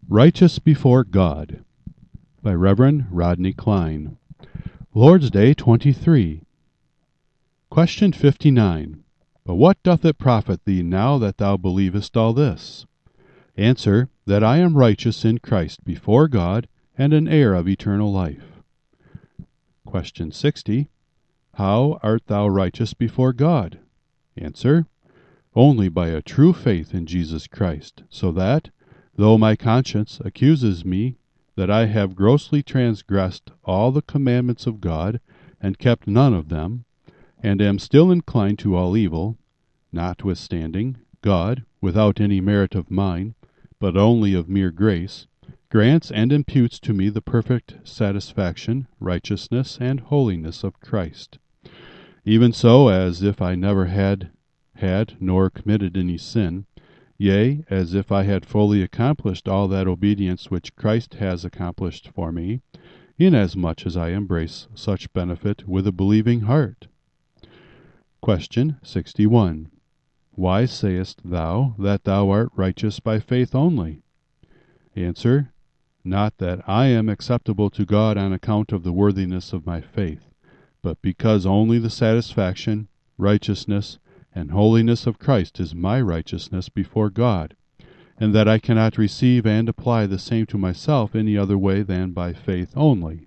Righteous Before God by Reverend Rodney Klein. Lord's Day 23. Question 59. But what doth it profit thee now that thou believest all this? Answer, that I am righteous in Christ before God, and an heir of eternal life. Question 60. How art thou righteous before God? Answer, only by a true faith in Jesus Christ, so that, though my conscience accuses me that I have grossly transgressed all the commandments of God, and kept none of them, and am still inclined to all evil, notwithstanding, God, without any merit of mine, but only of mere grace, grants and imputes to me the perfect satisfaction, righteousness, and holiness of Christ. Even so, as if I never had nor committed any sin, yea, as if I had fully accomplished all that obedience which Christ has accomplished for me, inasmuch as I embrace such benefit with a believing heart. Question 61. Why sayest thou that thou art righteous by faith only? Answer, not that I am acceptable to God on account of the worthiness of my faith, but because only the satisfaction, righteousness, and holiness of Christ is my righteousness before God, and that I cannot receive and apply the same to myself any other way than by faith only.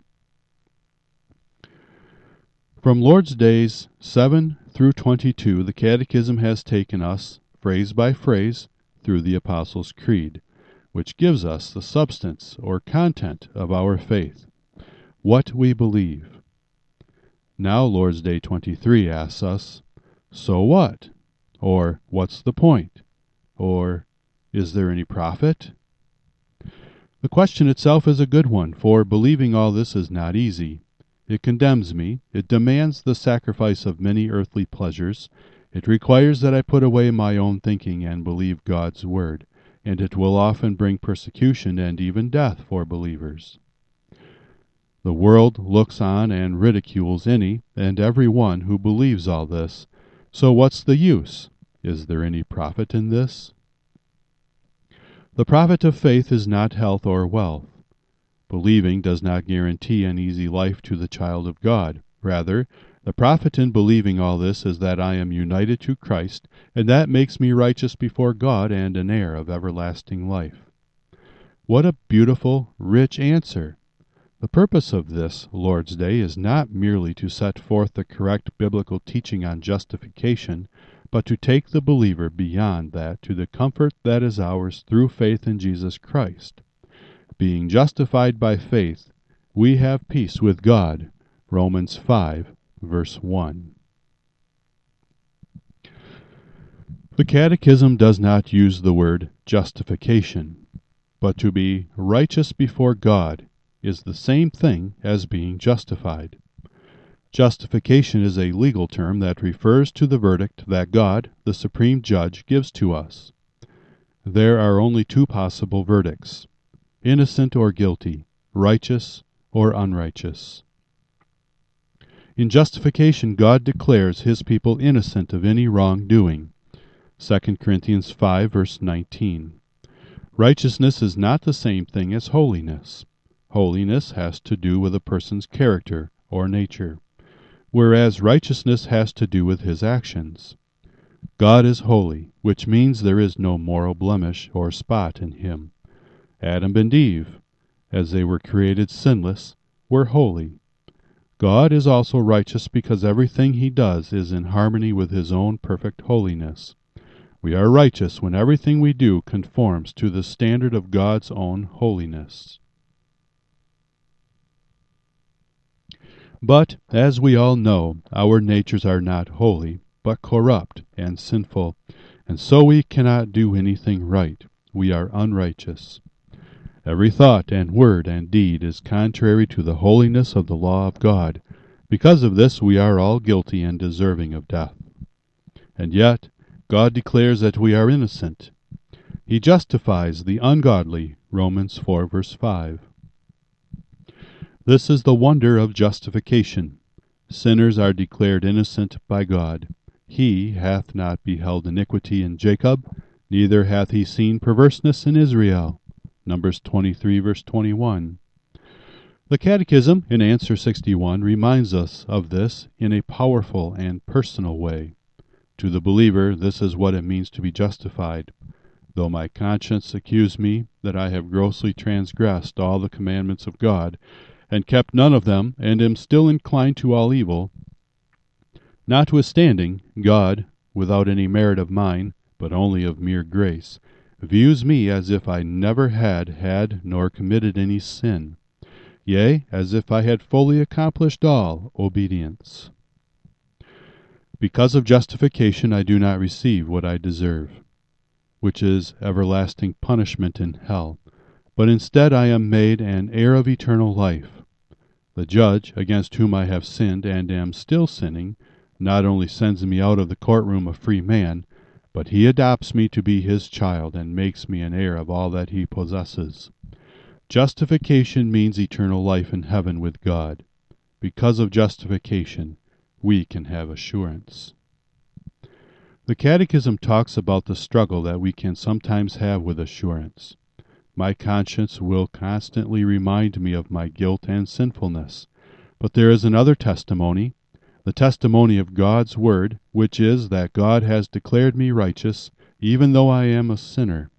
From Lord's Days 7 through 22, the Catechism has taken us, phrase by phrase, through the Apostles' Creed, which gives us the substance or content of our faith, what we believe. Now Lord's Day 23 asks us, so what? Or, what's the point? Or, is there any profit? The question itself is a good one, for believing all this is not easy. It condemns me, it demands the sacrifice of many earthly pleasures, it requires that I put away my own thinking and believe God's word, and it will often bring persecution and even death for believers. The world looks on and ridicules any and every one who believes all this. So what's the use? Is there any profit in this? The profit of faith is not health or wealth. Believing does not guarantee an easy life to the child of God. Rather, the profit in believing all this is that I am united to Christ, and that makes me righteous before God and an heir of everlasting life. What a beautiful, rich answer! The purpose of this Lord's Day is not merely to set forth the correct biblical teaching on justification, but to take the believer beyond that to the comfort that is ours through faith in Jesus Christ. Being justified by faith, we have peace with God. Romans 5, verse 1. The Catechism does not use the word justification, but to be righteous before God is the same thing as being justified. Justification is a legal term that refers to the verdict that God, the supreme judge, gives to us. There are only two possible verdicts: innocent or guilty, righteous or unrighteous. In justification, God declares his people innocent of any wrongdoing. 2 Corinthians 5, verse 19. Righteousness is not the same thing as holiness. Holiness has to do with a person's character or nature, whereas righteousness has to do with his actions. God is holy, which means there is no moral blemish or spot in him. Adam and Eve, as they were created sinless, were holy. God is also righteous because everything he does is in harmony with his own perfect holiness. We are righteous when everything we do conforms to the standard of God's own holiness. But, as we all know, our natures are not holy, but corrupt and sinful, and so we cannot do anything right. We are unrighteous. Every thought and word and deed is contrary to the holiness of the law of God. Because of this, we are all guilty and deserving of death. And yet, God declares that we are innocent. He justifies the ungodly, Romans 4, verse 5. This is the wonder of justification. Sinners are declared innocent by God. He hath not beheld iniquity in Jacob, neither hath he seen perverseness in Israel. Numbers 23, verse 21. The Catechism, in Answer 61, reminds us of this in a powerful and personal way. To the believer, this is what it means to be justified. Though my conscience accuse me that I have grossly transgressed all the commandments of God, and kept none of them, and am still inclined to all evil, notwithstanding, God, without any merit of mine, but only of mere grace, views me as if I never had nor committed any sin, yea, as if I had fully accomplished all obedience. Because of justification I do not receive what I deserve, which is everlasting punishment in hell, but instead I am made an heir of eternal life. The judge, against whom I have sinned and am still sinning, not only sends me out of the courtroom a free man, but he adopts me to be his child and makes me an heir of all that he possesses. Justification means eternal life in heaven with God. Because of justification, we can have assurance. The Catechism talks about the struggle that we can sometimes have with assurance. My conscience will constantly remind me of my guilt and sinfulness. But there is another testimony, the testimony of God's Word, which is that God has declared me righteous, even though I am a sinner.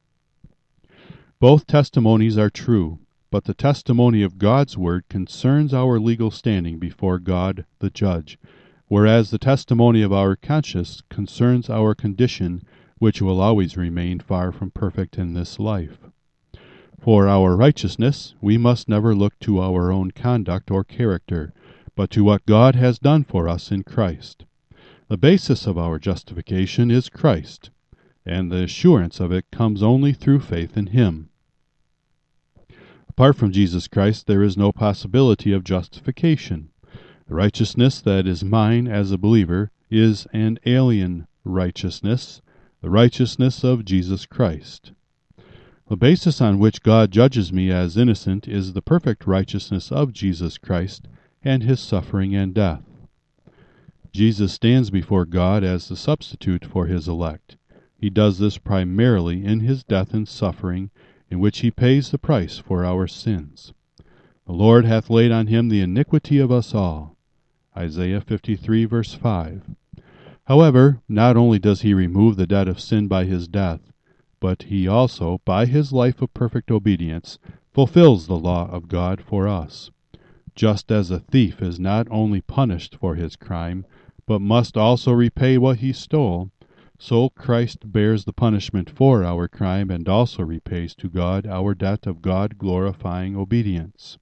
Both testimonies are true, but the testimony of God's Word concerns our legal standing before God the Judge, whereas the testimony of our conscience concerns our condition, which will always remain far from perfect in this life. For our righteousness, we must never look to our own conduct or character, but to what God has done for us in Christ. The basis of our justification is Christ, and the assurance of it comes only through faith in Him. Apart from Jesus Christ, there is no possibility of justification. The righteousness that is mine as a believer is an alien righteousness, the righteousness of Jesus Christ. The basis on which God judges me as innocent is the perfect righteousness of Jesus Christ and His suffering and death. Jesus stands before God as the substitute for His elect. He does this primarily in His death and suffering, in which He pays the price for our sins. The Lord hath laid on Him the iniquity of us all. Isaiah 53, verse 5. However, not only does He remove the debt of sin by His death, but He also, by His life of perfect obedience, fulfills the law of God for us. Just as a thief is not only punished for his crime, but must also repay what he stole, so Christ bears the punishment for our crime and also repays to God our debt of God-glorifying obedience.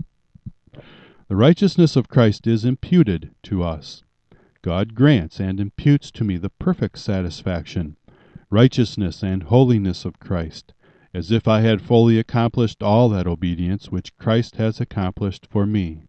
The righteousness of Christ is imputed to us. God grants and imputes to me the perfect satisfaction, righteousness, and holiness of Christ, as if I had fully accomplished all that obedience which Christ has accomplished for me.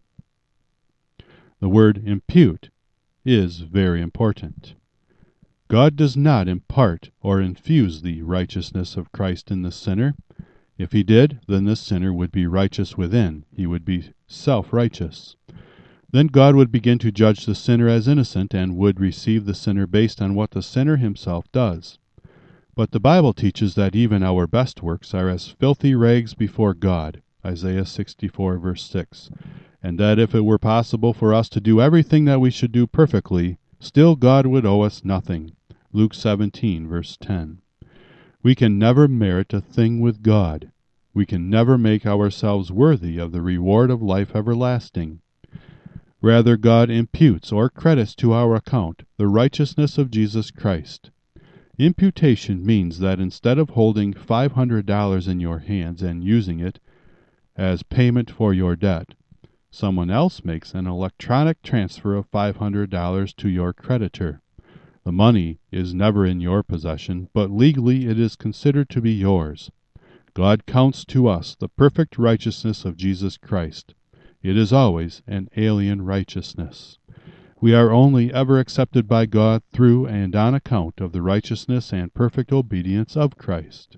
The word impute is very important. God does not impart or infuse the righteousness of Christ in the sinner. If He did, then the sinner would be righteous within. He would be self-righteous. Then God would begin to judge the sinner as innocent and would receive the sinner based on what the sinner himself does. But the Bible teaches that even our best works are as filthy rags before God, Isaiah 64, verse 6, and that if it were possible for us to do everything that we should do perfectly, still God would owe us nothing, Luke 17, verse 10. We can never merit a thing with God. We can never make ourselves worthy of the reward of life everlasting. Rather, God imputes or credits to our account the righteousness of Jesus Christ. Imputation means that instead of holding $500 in your hands and using it as payment for your debt, someone else makes an electronic transfer of $500 to your creditor. The money is never in your possession, but legally it is considered to be yours. God counts to us the perfect righteousness of Jesus Christ. It is always an alien righteousness. We are only ever accepted by God through and on account of the righteousness and perfect obedience of Christ.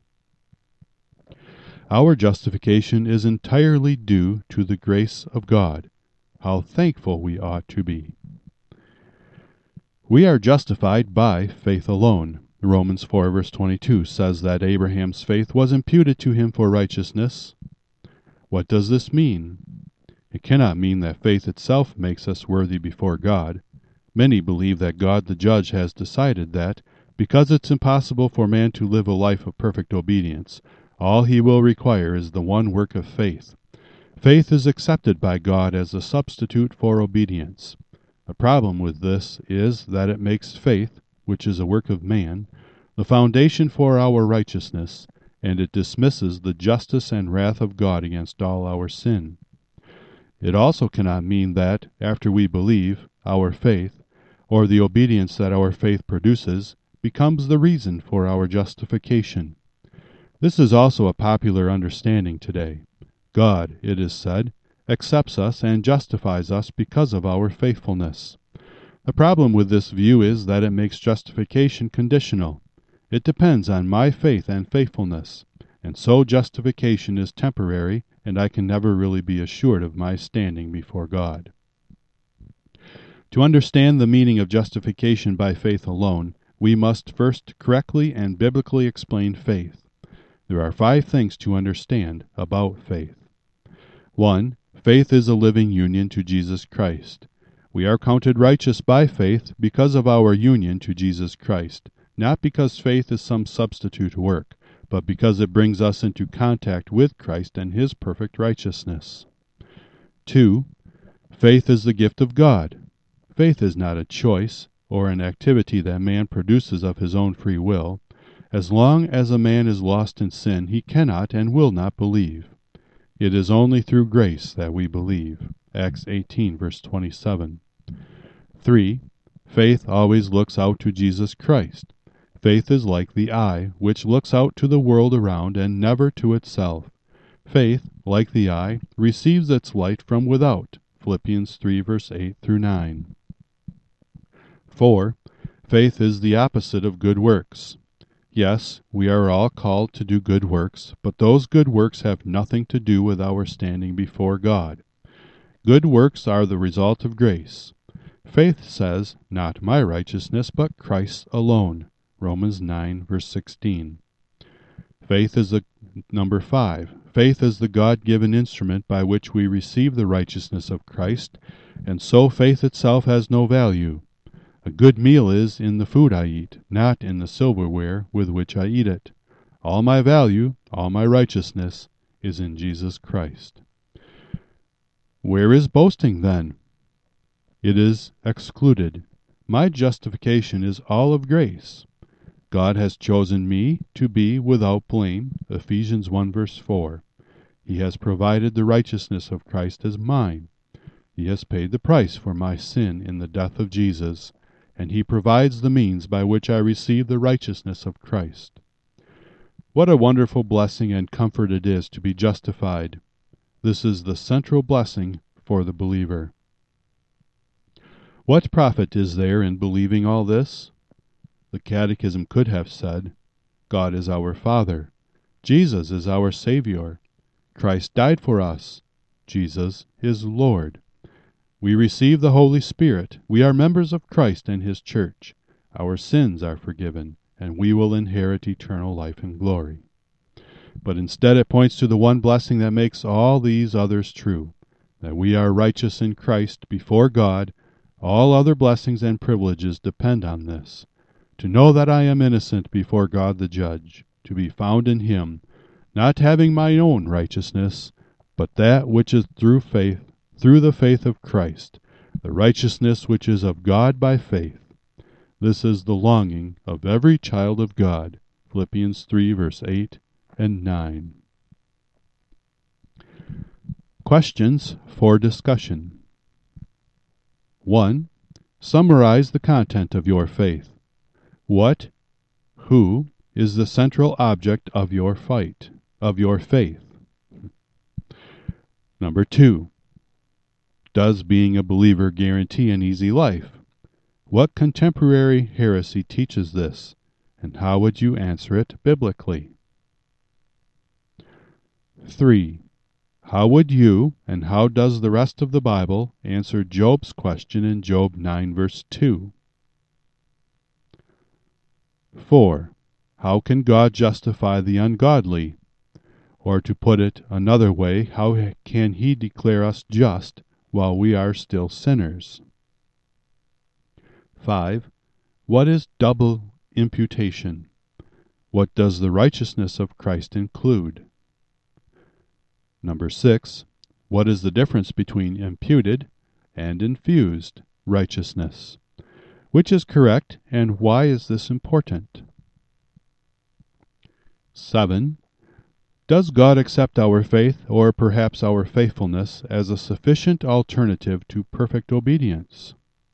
Our justification is entirely due to the grace of God. How thankful we ought to be. We are justified by faith alone. Romans 4 verse 22 says that Abraham's faith was imputed to him for righteousness. What does this mean? It cannot mean that faith itself makes us worthy before God. Many believe that God the judge has decided that, because it's impossible for man to live a life of perfect obedience, all he will require is the one work of faith. Faith is accepted by God as a substitute for obedience. The problem with this is that it makes faith, which is a work of man, the foundation for our righteousness, and it dismisses the justice and wrath of God against all our sin. It also cannot mean that, after we believe, our faith, or the obedience that our faith produces, becomes the reason for our justification. This is also a popular understanding today. God, it is said, accepts us and justifies us because of our faithfulness. The problem with this view is that it makes justification conditional. It depends on my faith and faithfulness, and so justification is temporary, and I can never really be assured of my standing before God. To understand the meaning of justification by faith alone, we must first correctly and biblically explain faith. There are 5 things to understand about faith. 1. Faith is a living union to Jesus Christ. We are counted righteous by faith because of our union to Jesus Christ, not because faith is some substitute work, but because it brings us into contact with Christ and His perfect righteousness. 2. Faith is the gift of God. Faith is not a choice or an activity that man produces of his own free will. As long as a man is lost in sin, he cannot and will not believe. It is only through grace that we believe. Acts 18, verse 27. 3. Faith always looks out to Jesus Christ. Faith is like the eye, which looks out to the world around and never to itself. Faith, like the eye, receives its light from without. Philippians 3, verse 8 through 9. 4. Faith is the opposite of good works. Yes, we are all called to do good works, but those good works have nothing to do with our standing before God. Good works are the result of grace. Faith says, not my righteousness, but Christ's alone. Romans 9, verse 16. Faith is number 5. Faith is the God-given instrument by which we receive the righteousness of Christ, and so faith itself has no value. A good meal is in the food I eat, not in the silverware with which I eat it. All my value, all my righteousness, is in Jesus Christ. Where is boasting, then? It is excluded. My justification is all of grace. God has chosen me to be without blame, Ephesians 1 verse 4. He has provided the righteousness of Christ as mine. He has paid the price for my sin in the death of Jesus, and He provides the means by which I receive the righteousness of Christ. What a wonderful blessing and comfort it is to be justified. This is the central blessing for the believer. What profit is there in believing all this? The Catechism could have said, God is our Father. Jesus is our Savior. Christ died for us. Jesus is Lord. We receive the Holy Spirit. We are members of Christ and His church. Our sins are forgiven, and we will inherit eternal life and glory. But instead it points to the one blessing that makes all these others true, that we are righteous in Christ before God. All other blessings and privileges depend on this. To know that I am innocent before God the Judge, to be found in Him, not having my own righteousness, but that which is through the faith of Christ, the righteousness which is of God by faith. This is the longing of every child of God. Philippians 3, verse 8 and 9. Questions for discussion. 1. Summarize the content of your faith. What, who, is the central object of your faith? Number 2. Does being a believer guarantee an easy life? What contemporary heresy teaches this, and how would you answer it biblically? 3. How would you, and how does the rest of the Bible, answer Job's question in Job 9, verse 2? 4. How can God justify the ungodly? Or to put it another way, how can he declare us just while we are still sinners? 5. What is double imputation? What does the righteousness of Christ include? 6. What is the difference between imputed and infused righteousness? Which is correct, and why is this important? 7. Does God accept our faith, or perhaps our faithfulness, as a sufficient alternative to perfect obedience?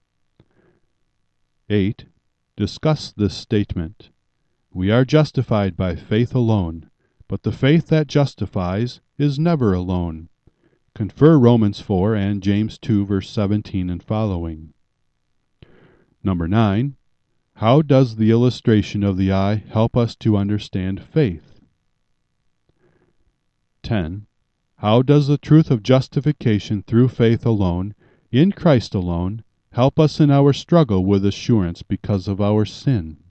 8. Discuss this statement. We are justified by faith alone, but the faith that justifies is never alone. Confer Romans 4 and James 2, verse 17 and following. 9. How does the illustration of the eye help us to understand faith? 10. How does the truth of justification through faith alone, in Christ alone, help us in our struggle with assurance because of our sin?